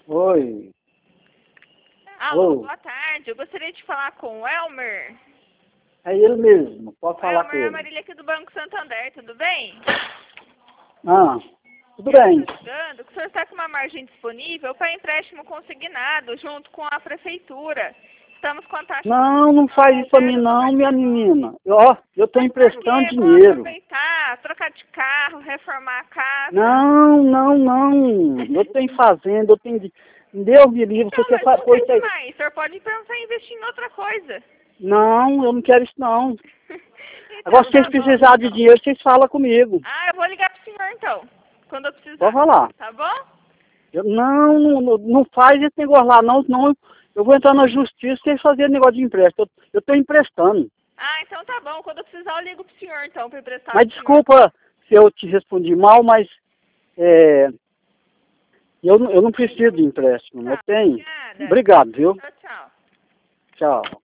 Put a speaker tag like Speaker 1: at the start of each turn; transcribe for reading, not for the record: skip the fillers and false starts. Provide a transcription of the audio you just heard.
Speaker 1: Oi.
Speaker 2: Alô, boa tarde. Eu gostaria de falar com o Elmer.
Speaker 1: É ele mesmo, pode falar com
Speaker 2: Elmer, é a
Speaker 1: ele.
Speaker 2: Marília aqui do Banco Santander, tudo bem?
Speaker 1: Ah, tudo bem.
Speaker 2: Estou ligando que o senhor está com uma margem disponível para empréstimo consignado junto com a prefeitura. Estamos com a taxa...
Speaker 1: Não faz isso pra mim não, minha menina. Eu tô emprestando
Speaker 2: Porque vão
Speaker 1: dinheiro.
Speaker 2: aproveitar, trocar de carro, reformar a casa.
Speaker 1: Não. Eu tenho fazenda, eu tenho... Deus me livre,
Speaker 2: Então,
Speaker 1: você
Speaker 2: mas
Speaker 1: faz
Speaker 2: não
Speaker 1: coisa
Speaker 2: tem
Speaker 1: aí.
Speaker 2: demais. O senhor pode pensar em investir em outra coisa.
Speaker 1: Não, eu não quero isso não.
Speaker 2: Então,
Speaker 1: Agora, se vocês
Speaker 2: tá bom.
Speaker 1: precisarem de dinheiro, vocês falam comigo.
Speaker 2: Ah, eu vou ligar pro senhor então, quando eu precisar.
Speaker 1: Pode falar.
Speaker 2: Tá bom?
Speaker 1: Não faz esse negócio lá, não, senão eu vou entrar na justiça e fazer negócio de empréstimo. Eu tô emprestando.
Speaker 2: Ah, então tá bom. Quando eu precisar, eu ligo pro senhor então, pra emprestar
Speaker 1: Mas
Speaker 2: pro senhor.
Speaker 1: desculpa se eu te respondi mal, mas eu não preciso de empréstimo. Eu
Speaker 2: Tá,
Speaker 1: tenho.
Speaker 2: obrigada.
Speaker 1: Obrigado, viu?
Speaker 2: Tchau, tchau.
Speaker 1: Tchau.